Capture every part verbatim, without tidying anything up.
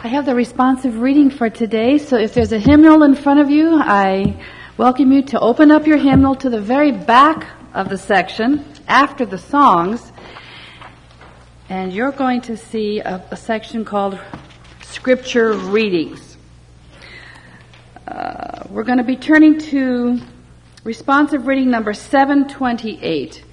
I have the responsive reading for today, so if there's a hymnal in front of you, I welcome you to open up your hymnal to the very back of the section after the songs, and you're going to see a, a section called Scripture Readings. Uh, we're going to be turning to responsive reading number seven twenty-eight.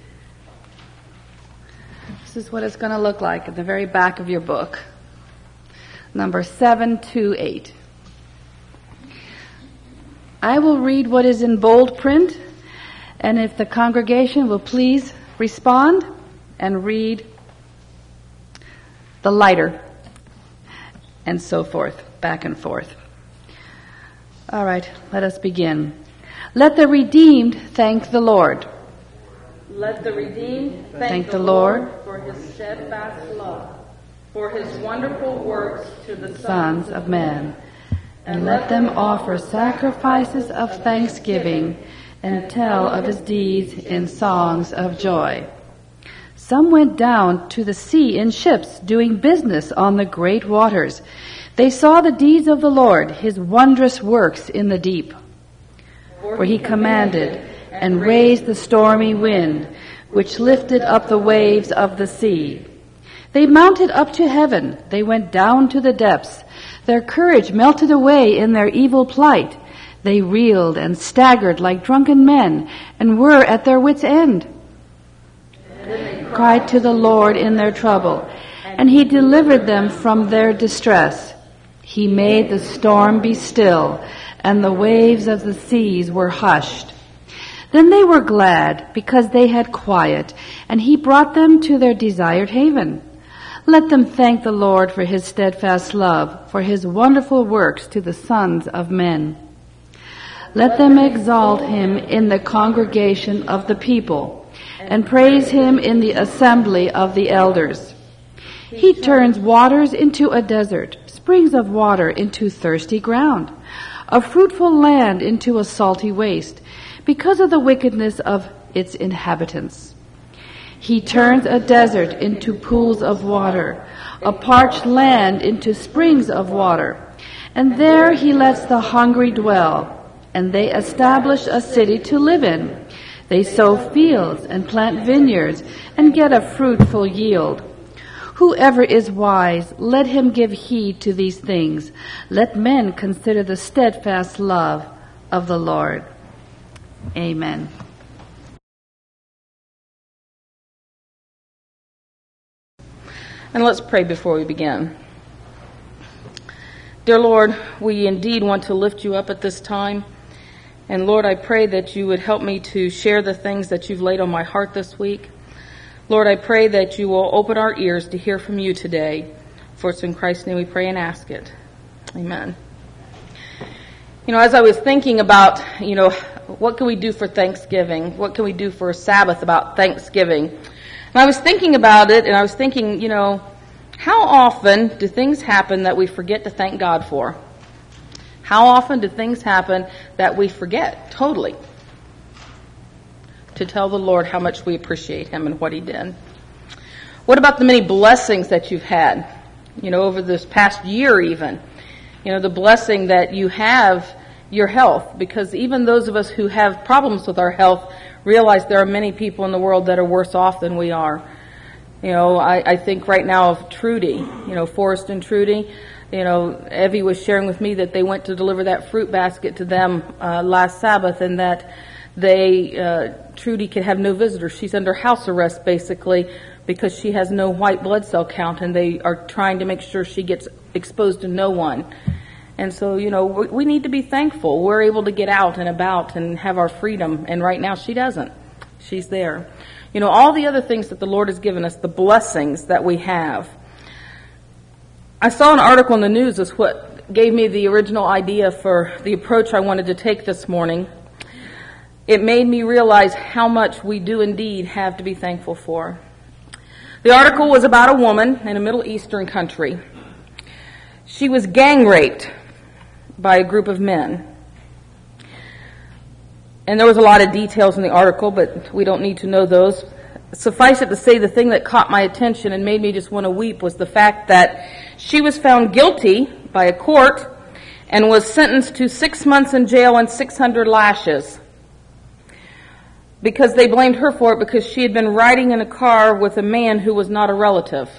This is what it's going to look like at the very back of your book. Number seven twenty-eight. I will read what is in bold print, and if the congregation will please respond and read the lighter, and so forth, back and forth. All right, let us begin. Let the redeemed thank the Lord. Let the redeemed thank, thank the, the Lord, Lord for his steadfast love, for his wonderful works to the sons of men. And let them offer sacrifices of thanksgiving and tell of his deeds in songs of joy. Some went down to the sea in ships, doing business on the great waters. They saw the deeds of the Lord, his wondrous works in the deep. For he commanded and raised the stormy wind, which lifted up the waves of the sea. They mounted up to heaven, they went down to the depths. Their courage melted away in their evil plight. They reeled and staggered like drunken men, and were at their wits' end. They cried to the Lord in their trouble, and he delivered them from their distress. He made the storm be still, and the waves of the seas were hushed. Then they were glad, because they had quiet, and he brought them to their desired haven. Let them thank the Lord for his steadfast love, for his wonderful works to the sons of men. Let them exalt him in the congregation of the people, and praise him in the assembly of the elders. He turns waters into a desert, springs of water into thirsty ground, a fruitful land into a salty waste, because of the wickedness of its inhabitants. He turns a desert into pools of water, a parched land into springs of water. And there he lets the hungry dwell, and they establish a city to live in. They sow fields and plant vineyards and get a fruitful yield. Whoever is wise, let him give heed to these things. Let men consider the steadfast love of the Lord. Amen. And let's pray before we begin. Dear Lord, we indeed want to lift you up at this time. And Lord, I pray that you would help me to share the things that you've laid on my heart this week. Lord, I pray that you will open our ears to hear from you today. For it's in Christ's name we pray and ask it. Amen. You know, as I was thinking about, you know, what can we do for Thanksgiving? What can we do for a Sabbath about Thanksgiving? And I was thinking about it, and I was thinking, you know, how often do things happen that we forget to thank God for? How often do things happen that we forget totally to tell the Lord how much we appreciate him and what he did? What about the many blessings that you've had, you know, over this past year even? You know, the blessing that you have your health, because even those of us who have problems with our health realize there are many people in the world that are worse off than we are. You know, I, I think right now of Trudy, you know, Forrest and Trudy. You know, Evie was sharing with me that they went to deliver that fruit basket to them uh, last Sabbath, and that they, uh, Trudy could have no visitors. She's under house arrest basically because she has no white blood cell count, and they are trying to make sure she gets exposed to no one. And so, you know, we need to be thankful. We're able to get out and about and have our freedom. And right now she doesn't. She's there. You know, all the other things that the Lord has given us, the blessings that we have. I saw an article in the news. That's what gave me the original idea for the approach I wanted to take this morning. It made me realize how much we do indeed have to be thankful for. The article was about a woman in a Middle Eastern country. She was gang raped by a group of men. And there was a lot of details in the article, but we don't need to know those. Suffice it to say, the thing that caught my attention and made me just want to weep was the fact that she was found guilty by a court and was sentenced to six months in jail and six hundred lashes because they blamed her for it because she had been riding in a car with a man who was not a relative.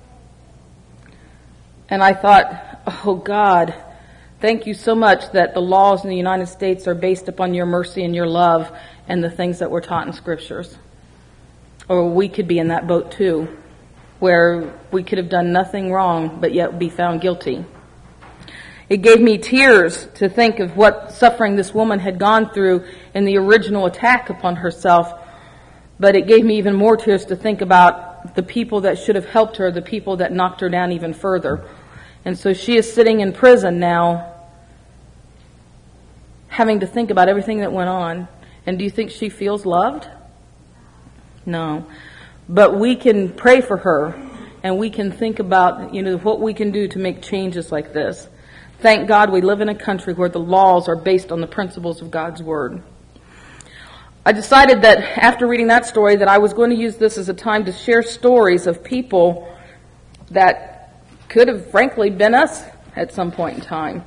And I thought, oh God, thank you so much that the laws in the United States are based upon your mercy and your love and the things that we're taught in scriptures. Or we could be in that boat too, where we could have done nothing wrong but yet be found guilty. It gave me tears to think of what suffering this woman had gone through in the original attack upon herself, but it gave me even more tears to think about the people that should have helped her, the people that knocked her down even further. And so she is sitting in prison now, having to think about everything that went on. And do you think she feels loved? No. But we can pray for her, and we can think about, you know, what we can do to make changes like this. Thank God we live in a country where the laws are based on the principles of God's Word. I decided that after reading that story that I was going to use this as a time to share stories of people that could have frankly been us at some point in time.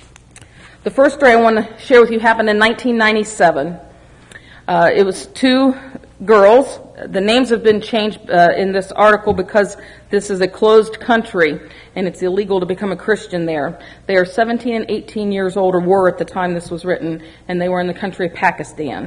The first story I want to share with you happened in nineteen ninety-seven. Uh, it was two girls. The names have been changed uh, in this article because this is a closed country and it's illegal to become a Christian there. They are seventeen and eighteen years old, or were at the time this was written, and they were in the country of Pakistan.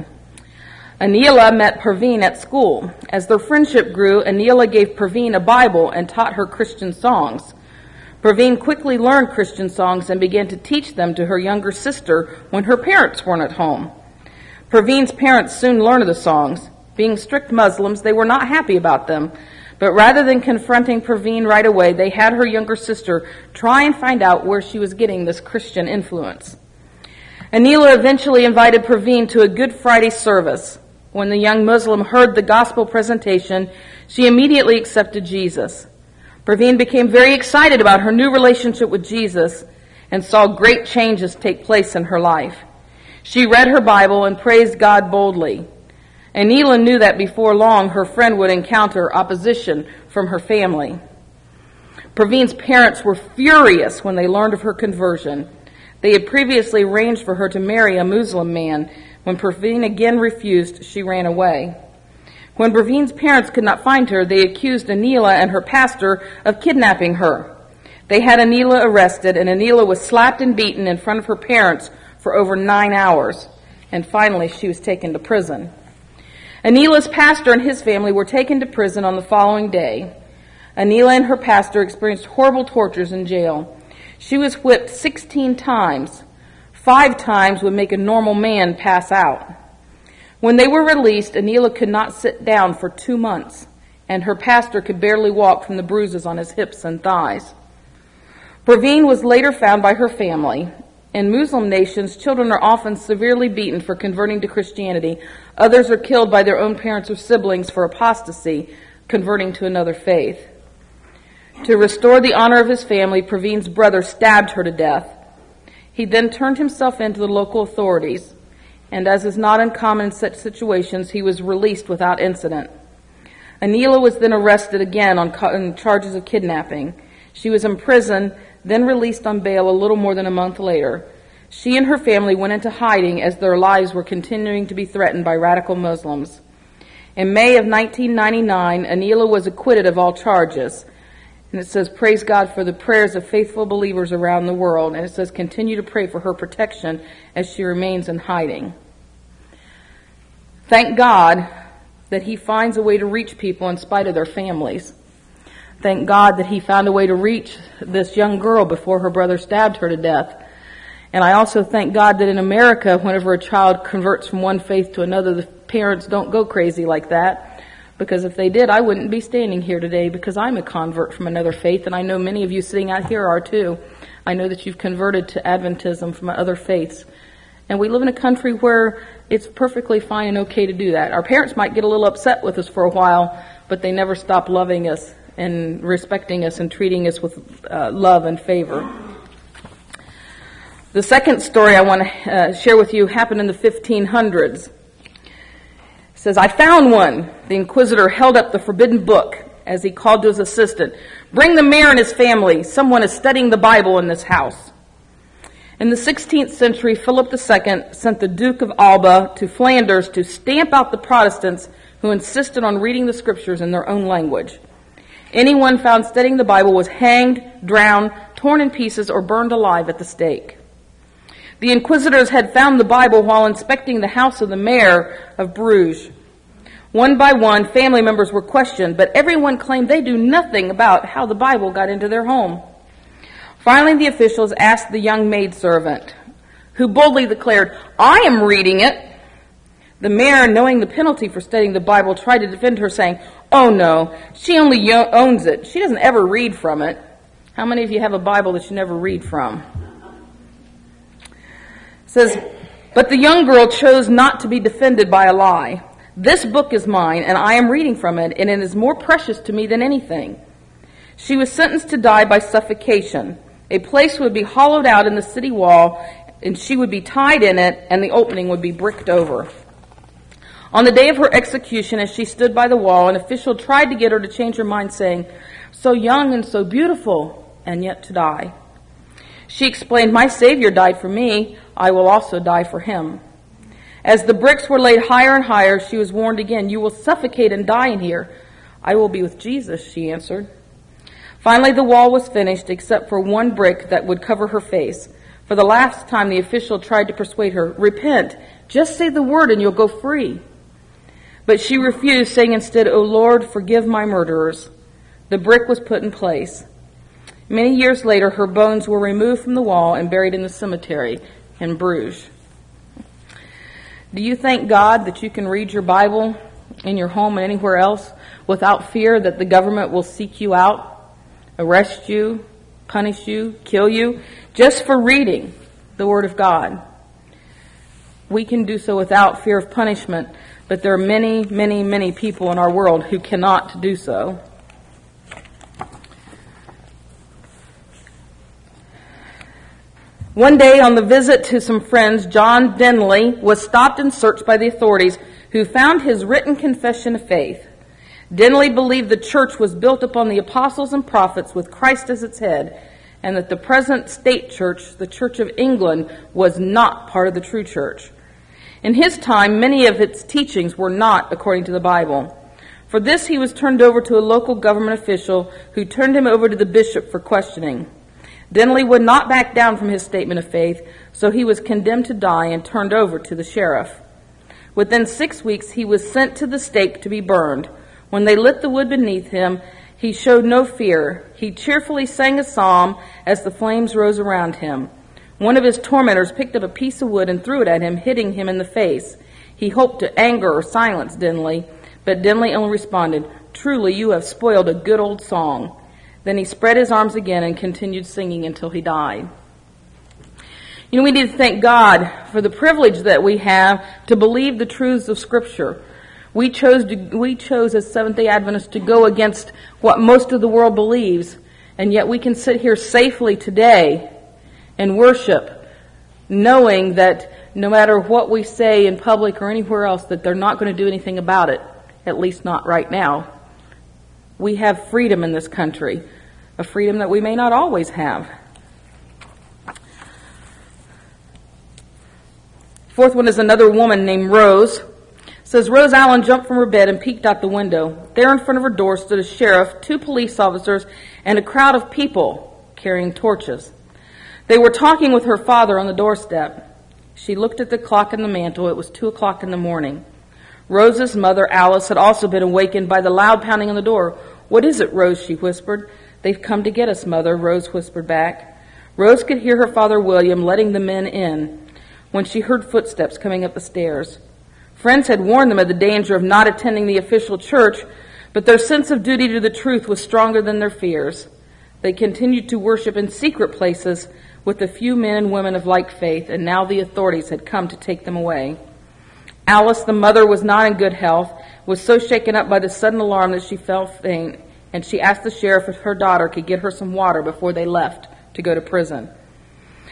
Anila met Praveen at school. As their friendship grew, Anila gave Praveen a Bible and taught her Christian songs. Praveen quickly learned Christian songs and began to teach them to her younger sister when her parents weren't at home. Praveen's parents soon learned of the songs. Being strict Muslims, they were not happy about them, but rather than confronting Praveen right away, they had her younger sister try and find out where she was getting this Christian influence. Anila eventually invited Praveen to a Good Friday service. When the young Muslim heard the gospel presentation, she immediately accepted Jesus. Praveen became very excited about her new relationship with Jesus and saw great changes take place in her life. She read her Bible and praised God boldly. Anila knew that before long her friend would encounter opposition from her family. Praveen's parents were furious when they learned of her conversion. They had previously arranged for her to marry a Muslim man. When Praveen again refused, she ran away. When Praveen's parents could not find her, they accused Anila and her pastor of kidnapping her. They had Anila arrested, and Anila was slapped and beaten in front of her parents for over nine hours. And finally, she was taken to prison. Anila's pastor and his family were taken to prison on the following day. Anila and her pastor experienced horrible tortures in jail. She was whipped sixteen times. Five times would make a normal man pass out. When they were released, Anila could not sit down for two months, and her pastor could barely walk from the bruises on his hips and thighs. Praveen was later found by her family. In Muslim nations, children are often severely beaten for converting to Christianity. Others are killed by their own parents or siblings for apostasy, converting to another faith. To restore the honor of his family, Praveen's brother stabbed her to death. He then turned himself in to the local authorities, and as is not uncommon in such situations, he was released without incident. Anila was then arrested again on, co- on charges of kidnapping. She was imprisoned, then released on bail a little more than a month later. She and her family went into hiding as their lives were continuing to be threatened by radical Muslims. In May of nineteen ninety-nine, Anila was acquitted of all charges. And it says, praise God for the prayers of faithful believers around the world. And it says, continue to pray for her protection as she remains in hiding. Thank God that he finds a way to reach people in spite of their families. Thank God that he found a way to reach this young girl before her brother stabbed her to death. And I also thank God that in America, whenever a child converts from one faith to another, the parents don't go crazy like that. Because if they did, I wouldn't be standing here today, because I'm a convert from another faith, and I know many of you sitting out here are too. I know that you've converted to Adventism from other faiths. And we live in a country where it's perfectly fine and okay to do that. Our parents might get a little upset with us for a while, but they never stop loving us and respecting us and treating us with uh, love and favor. The second story I want to uh, share with you happened in the fifteen hundreds. It says, I found one. The inquisitor held up the forbidden book. as he called to his assistant, "Bring the mayor and his family. Someone is studying the Bible in this house." In the sixteenth century, Philip the Second sent the Duke of Alba to Flanders to stamp out the Protestants who insisted on reading the scriptures in their own language. Anyone found studying the Bible was hanged, drowned, torn in pieces, or burned alive at the stake. The inquisitors had found the Bible while inspecting the house of the mayor of Bruges. One by one, family members were questioned, but everyone claimed they knew nothing about how the Bible got into their home. Finally, the officials asked the young maidservant, who boldly declared, "I am reading it." The mayor, knowing the penalty for studying the Bible, tried to defend her, saying, "Oh no, she only yo- owns it. She doesn't ever read from it." How many of you have a Bible that you never read from? It says, but the young girl chose not to be defended by a lie. "This book is mine, and I am reading from it, and it is more precious to me than anything." She was sentenced to die by suffocation. A place would be hollowed out in the city wall, and she would be tied in it, and the opening would be bricked over. On the day of her execution, as she stood by the wall, an official tried to get her to change her mind, saying, "So young and so beautiful, and yet to die." She explained, "My Savior died for me. I will also die for him." As the bricks were laid higher and higher, she was warned again, "You will suffocate and die in here." "I will be with Jesus," she answered. Finally, the wall was finished, except for one brick that would cover her face. For the last time, the official tried to persuade her, "Repent. Just say the word and you'll go free." But she refused, saying instead, "O Lord, forgive my murderers." The brick was put in place. Many years later, her bones were removed from the wall and buried in the cemetery in Bruges. Do you thank God that you can read your Bible in your home and anywhere else without fear that the government will seek you out, arrest you, punish you, kill you, just for reading the Word of God? We can do so without fear of punishment, but there are many, many, many people in our world who cannot do so. One day on the visit to some friends, John Denley was stopped and searched by the authorities, who found his written confession of faith. Denley believed the church was built upon the apostles and prophets with Christ as its head, and that the present state church, the Church of England, was not part of the true church. In his time, many of its teachings were not according to the Bible. For this, he was turned over to a local government official, who turned him over to the bishop for questioning. Denley would not back down from his statement of faith, so he was condemned to die and turned over to the sheriff. Within six weeks, he was sent to the stake to be burned. When they lit the wood beneath him, he showed no fear. He cheerfully sang a psalm as the flames rose around him. One of his tormentors picked up a piece of wood and threw it at him, hitting him in the face. He hoped to anger or silence Denley, but Denley only responded, "Truly, you have spoiled a good old song." Then he spread his arms again and continued singing until he died. You know, we need to thank God for the privilege that we have to believe the truths of Scripture. We chose to, we chose as Seventh-day Adventists to go against what most of the world believes, and yet we can sit here safely today and worship, knowing that no matter what we say in public or anywhere else, that they're not going to do anything about it, at least not right now. We have freedom in this country, a freedom that we may not always have. Fourth one is another woman named Rose. It says, Rose Allen jumped from her bed and peeked out the window. There in front of her door stood a sheriff, two police officers, and a crowd of people carrying torches. They were talking with her father on the doorstep. She looked at the clock in the mantel. It was two o'clock in the morning. Rose's mother, Alice, had also been awakened by the loud pounding on the door. "What is it, Rose?" she whispered. "They've come to get us, Mother," Rose whispered back. Rose could hear her father, William, letting the men in when she heard footsteps coming up the stairs. Friends had warned them of the danger of not attending the official church, but their sense of duty to the truth was stronger than their fears. They continued to worship in secret places with a few men and women of like faith, and now the authorities had come to take them away. Alice, the mother, was not in good health, was so shaken up by the sudden alarm that she fell faint, and she asked the sheriff if her daughter could get her some water before they left to go to prison.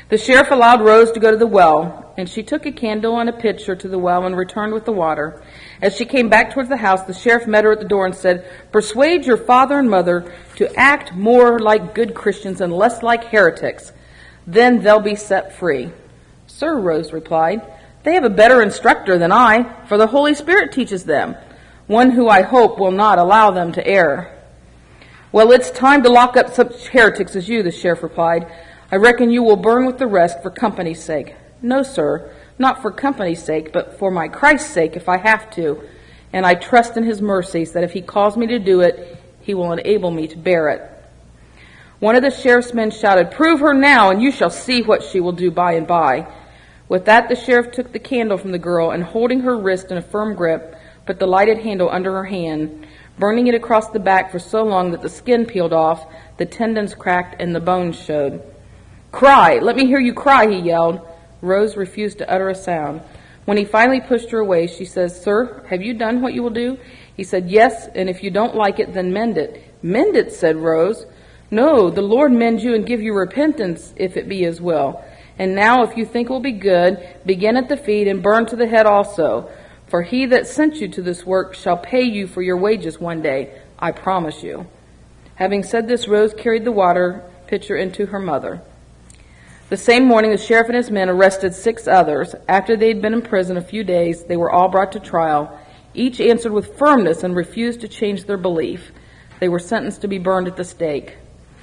The sheriff allowed Rose to go to the well, and she took a candle and a pitcher to the well and returned with the water. As she came back towards the house, the sheriff met her at the door and said, "Persuade your father and mother to act more like good Christians and less like heretics. Then they'll be set free." "Sir," Rose replied, "they have a better instructor than I, for the Holy Spirit teaches them, one who I hope will not allow them to err." "Well, it's time to lock up such heretics as you," the sheriff replied. "I reckon you will burn with the rest for company's sake." "No, sir, not for company's sake, but for my Christ's sake if I have to. And I trust in his mercies that if he calls me to do it, he will enable me to bear it." One of the sheriff's men shouted, "Prove her now, and you shall see what she will do by and by." With that, the sheriff took the candle from the girl, and holding her wrist in a firm grip, put the lighted handle under her hand, burning it across the back for so long that the skin peeled off, the tendons cracked, and the bones showed. "Cry! Let me hear you cry!" he yelled. Rose refused to utter a sound. When he finally pushed her away, she says, "Sir, have you done what you will do?" He said, "Yes, and if you don't like it, then mend it." "Mend it," said Rose. "No, the Lord mend you and give you repentance, if it be his will. And now, if you think it will be good, begin at the feet and burn to the head also. For he that sent you to this work shall pay you for your wages one day, I promise you." Having said this, Rose carried the water pitcher into her mother. The same morning, the sheriff and his men arrested six others. After they had been in prison a few days, they were all brought to trial. Each answered with firmness and refused to change their belief. They were sentenced to be burned at the stake.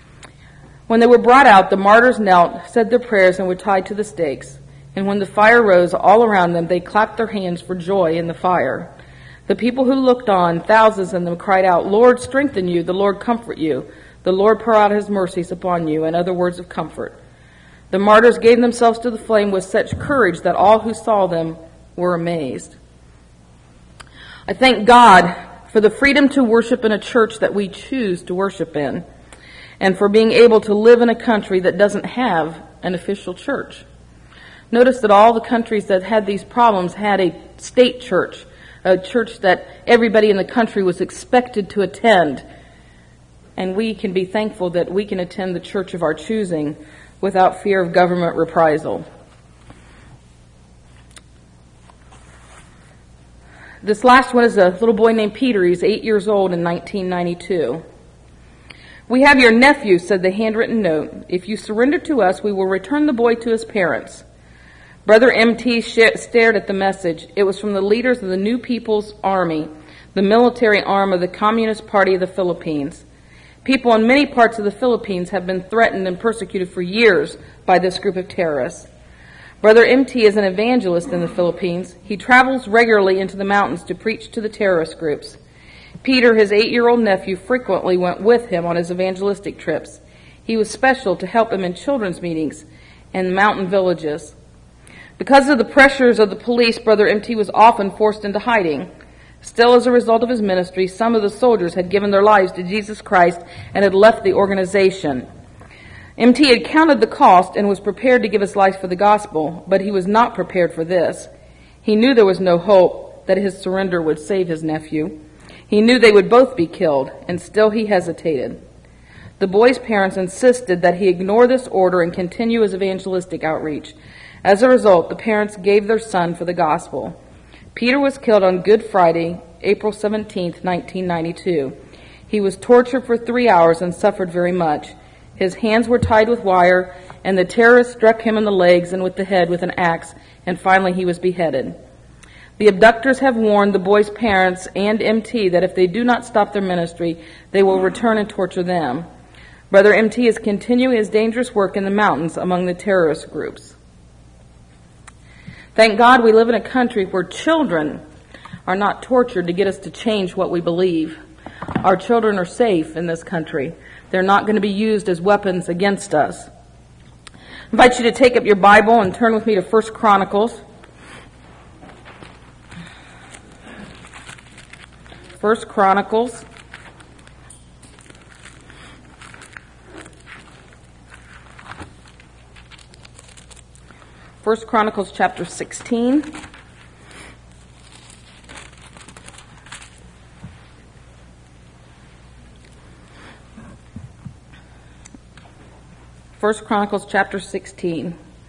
When they were brought out, the martyrs knelt, said their prayers, and were tied to the stakes. And when the fire rose all around them, they clapped their hands for joy in the fire. The people who looked on, thousands of them, cried out, "Lord, strengthen you. The Lord comfort you. The Lord pour out his mercies upon you," and other words of comfort. The martyrs gave themselves to the flame with such courage that all who saw them were amazed. I thank God for the freedom to worship in a church that we choose to worship in, and for being able to live in a country that doesn't have an official church. Notice that all the countries that had these problems had a state church, a church that everybody in the country was expected to attend. And we can be thankful that we can attend the church of our choosing without fear of government reprisal. This last one is a little boy named Peter. He's eight years old in nineteen ninety-two. "We have your nephew," said the handwritten note. "If you surrender to us, we will return the boy to his parents." Brother M T sh- stared at the message. It was from the leaders of the New People's Army, the military arm of the Communist Party of the Philippines. People in many parts of the Philippines have been threatened and persecuted for years by this group of terrorists. Brother M T is an evangelist in the Philippines. He travels regularly into the mountains to preach to the terrorist groups. Peter, his eight-year-old nephew, frequently went with him on his evangelistic trips. He was special to help him in children's meetings and mountain villages. Because of the pressures of the police, Brother M T was often forced into hiding. Still, as a result of his ministry, some of the soldiers had given their lives to Jesus Christ and had left the organization. M T had counted the cost and was prepared to give his life for the gospel, but he was not prepared for this. He knew there was no hope that his surrender would save his nephew. He knew they would both be killed, and still he hesitated. The boy's parents insisted that he ignore this order and continue his evangelistic outreach. As a result, the parents gave their son for the gospel. Peter was killed on Good Friday, April seventeenth, nineteen ninety-two. He was tortured for three hours and suffered very much. His hands were tied with wire, and the terrorists struck him in the legs and with the head with an axe, and finally he was beheaded. The abductors have warned the boy's parents and M T that if they do not stop their ministry, they will return and torture them. Brother M T is continuing his dangerous work in the mountains among the terrorist groups. Thank God we live in a country where children are not tortured to get us to change what we believe. Our children are safe in this country. They're not going to be used as weapons against us. I invite you to take up your Bible and turn with me to First Chronicles. First Chronicles. First Chronicles chapter sixteen. First Chronicles chapter sixteen.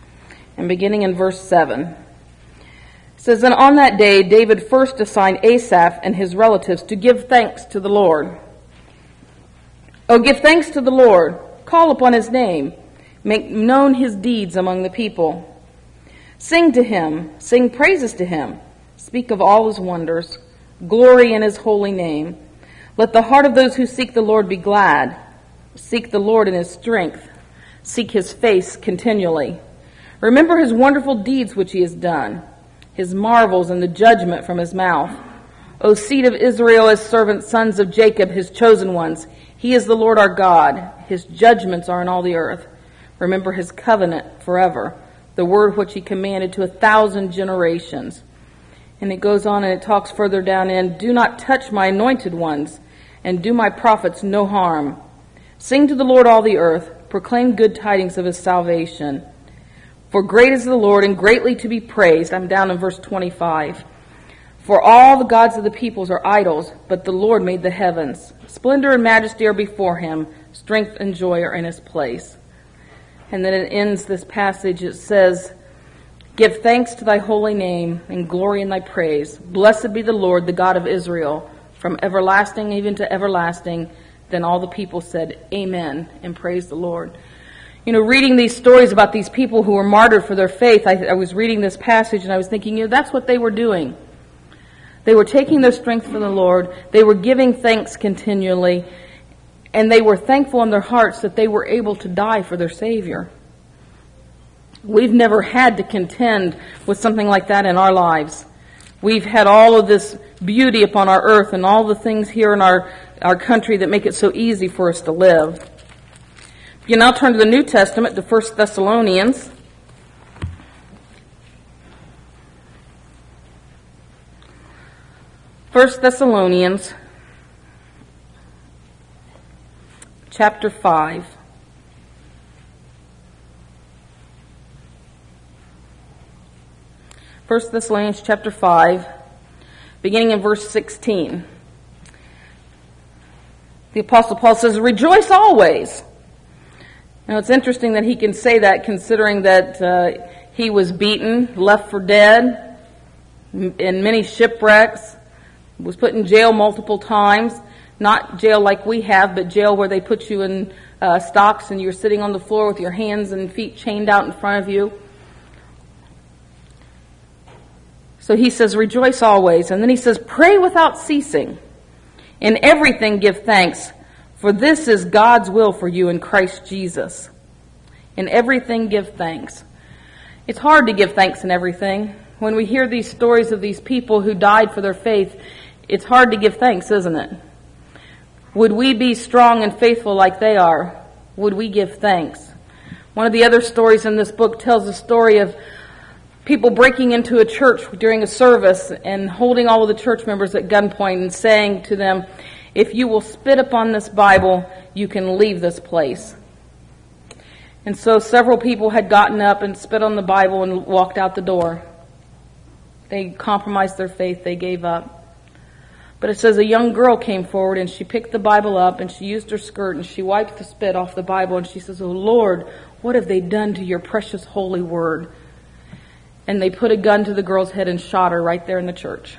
and beginning in verse seven. It says, "And on that day David first assigned Asaph and his relatives to give thanks to the Lord. Oh, give thanks to the Lord, call upon his name, make known his deeds among the people. Sing to him, sing praises to him, speak of all his wonders, glory in his holy name. Let the heart of those who seek the Lord be glad. Seek the Lord in his strength. Seek his face continually. Remember his wonderful deeds which he has done, his marvels and the judgment from his mouth. O seed of Israel, his servants, sons of Jacob, his chosen ones. He is the Lord our God. His judgments are in all the earth. Remember his covenant forever, the word which he commanded to a thousand generations." And it goes on and it talks further down in, "Do not touch my anointed ones, and do my prophets no harm. Sing to the Lord all the earth, proclaim good tidings of his salvation. For great is the Lord, and greatly to be praised." I'm down in verse twenty-five. "For all the gods of the peoples are idols, but the Lord made the heavens. Splendor and majesty are before him, strength and joy are in his place." And then it ends this passage, it says, "Give thanks to thy holy name, and glory in thy praise. Blessed be the Lord, the God of Israel, from everlasting even to everlasting." Then all the people said, "Amen," and praise the Lord. You know, reading these stories about these people who were martyred for their faith, I, I was reading this passage and I was thinking, you know, that's what they were doing. They were taking their strength from the Lord. They were giving thanks continually. And they were thankful in their hearts that they were able to die for their Savior. We've never had to contend with something like that in our lives. We've had all of this beauty upon our earth and all the things here in our, our country that make it so easy for us to live. You now turn to the New Testament, to First Thessalonians. First Thessalonians chapter five. First Thessalonians chapter five, beginning in verse sixteen. The Apostle Paul says, "Rejoice always." Now it's interesting that he can say that, considering that uh, he was beaten, left for dead, in many shipwrecks, was put in jail multiple times. Not jail like we have, but jail where they put you in uh, stocks and you're sitting on the floor with your hands and feet chained out in front of you. So he says, "Rejoice always." And then he says, "Pray without ceasing. In everything give thanks, for this is God's will for you in Christ Jesus." In everything give thanks. It's hard to give thanks in everything. When we hear these stories of these people who died for their faith, it's hard to give thanks, isn't it? Would we be strong and faithful like they are? Would we give thanks? One of the other stories in this book tells the story of people breaking into a church during a service and holding all of the church members at gunpoint and saying to them, "If you will spit upon this Bible, you can leave this place." And so several people had gotten up and spit on the Bible and walked out the door. They compromised their faith. They gave up. But it says a young girl came forward and she picked the Bible up and she used her skirt and she wiped the spit off the Bible and she says, "Oh Lord, what have they done to your precious holy word?" And they put a gun to the girl's head and shot her right there in the church.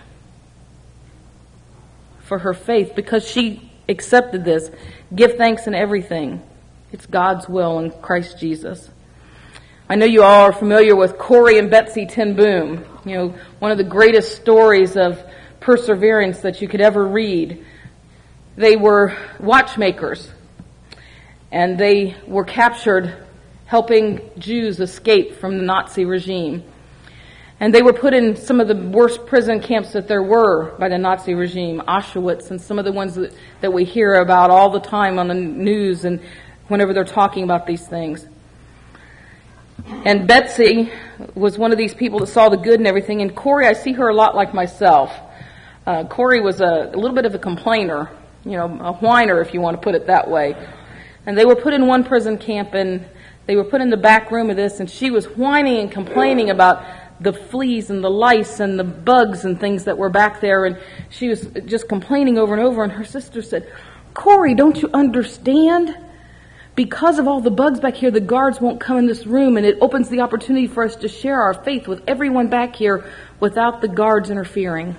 For her faith, because she accepted this. Give thanks in everything. It's God's will in Christ Jesus. I know you all are familiar with Corrie and Betsy ten Boom. You know, one of the greatest stories of perseverance that you could ever read. They were watchmakers, and they were captured helping Jews escape from the Nazi regime. And they were put in some of the worst prison camps that there were by the Nazi regime, Auschwitz, and some of the ones that, that we hear about all the time on the news and whenever they're talking about these things. And Betsy was one of these people that saw the good in everything. And Corrie, I see her a lot like myself. Uh, Corrie was a, a little bit of a complainer, you know, a whiner, if you want to put it that way. And they were put in one prison camp, and they were put in the back room of this, and she was whining and complaining about the fleas and the lice and the bugs and things that were back there, and she was just complaining over and over. And her sister said, "Corrie, don't you understand? because of all the bugs back here, the guards won't come in this room, and it opens the opportunity for us to share our faith with everyone back here without the guards interfering.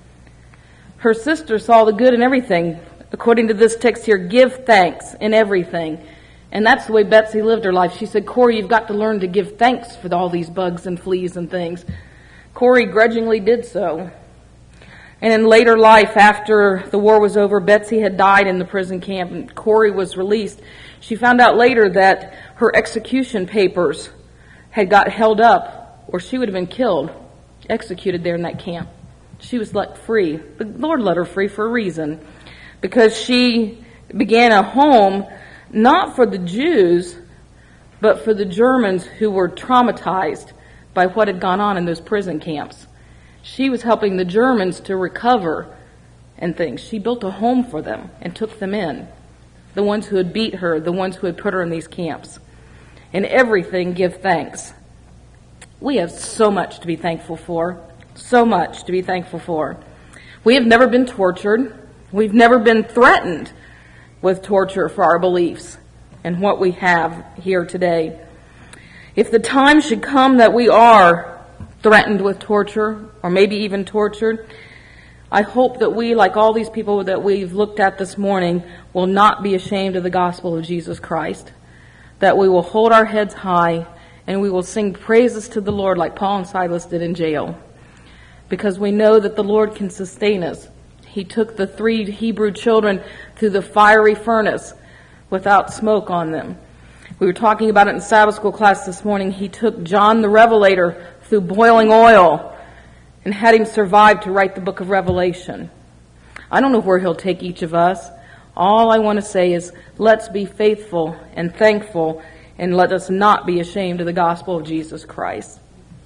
Her sister saw the good in everything. According to this text here, give thanks in everything. And that's the way Betsy lived her life. She said, Corey, you've got to learn to give thanks for all these bugs and fleas and things. Corey grudgingly did so. And in later life, after the war was over, Betsy had died in the prison camp and Corey was released. She found out later that her execution papers had got held up, or she would have been killed, executed there in that camp. She was let free. The Lord let her free for a reason, because she began a home not for the Jews, but for the Germans who were traumatized by what had gone on in those prison camps. She was helping the Germans to recover and things. She built a home for them and took them in. The ones who had beat her, the ones who had put her in these camps. In everything, give thanks. We have so much to be thankful for. So much to be thankful for. We have never been tortured. We've never been threatened with torture for our beliefs and what we have here today. If the time should come that we are threatened with torture, or maybe even tortured, I hope that we, like all these people that we've looked at this morning, will not be ashamed of the gospel of Jesus Christ, that we will hold our heads high and we will sing praises to the Lord like Paul and Silas did in jail, because we know that the Lord can sustain us. He took the three Hebrew children through the fiery furnace without smoke on them. We were talking about it in Sabbath school class this morning. He took John the Revelator through boiling oil and had him survive to write the book of Revelation. I don't know where he'll take each of us. All I want to say is, let's be faithful and thankful, and let us not be ashamed of the gospel of Jesus Christ.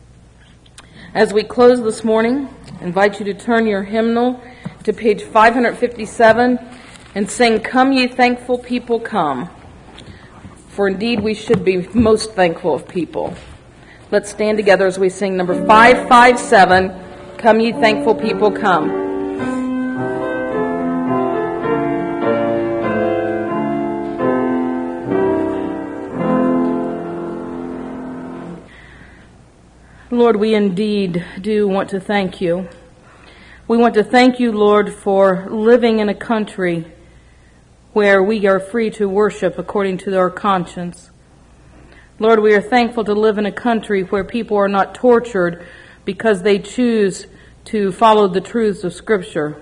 As we close this morning, I invite you to turn your hymnal to page five fifty-seven and sing, Come Ye Thankful People, Come. For indeed we should be most thankful of people. Let's stand together as we sing number five fifty-seven, Come Ye Thankful People, Come. Lord, we indeed do want to thank you. We want to thank you, Lord, for living in a country where we are free to worship according to our conscience. Lord, we are thankful to live in a country where people are not tortured because they choose to follow the truths of Scripture.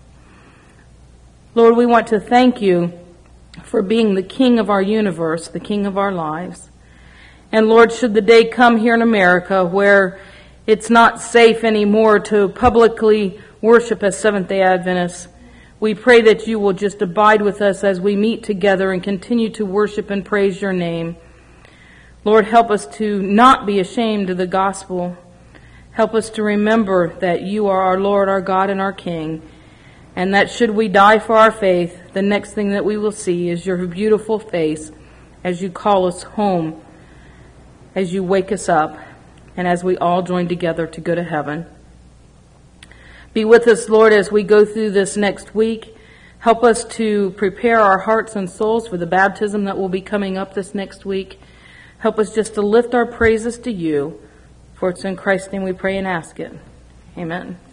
Lord, we want to thank you for being the King of our universe, the King of our lives. And Lord, should the day come here in America where it's not safe anymore to publicly worship as Seventh-day Adventists, we pray that you will just abide with us as we meet together and continue to worship and praise your name. Lord, help us to not be ashamed of the gospel. Help us to remember that you are our Lord, our God, and our King, and that should we die for our faith, the next thing that we will see is your beautiful face as you call us home, as you wake us up, and as we all join together to go to heaven. Be with us, Lord, as we go through this next week. Help us to prepare our hearts and souls for the baptism that will be coming up this next week. Help us just to lift our praises to you. For it's in Christ's name we pray and ask it. Amen.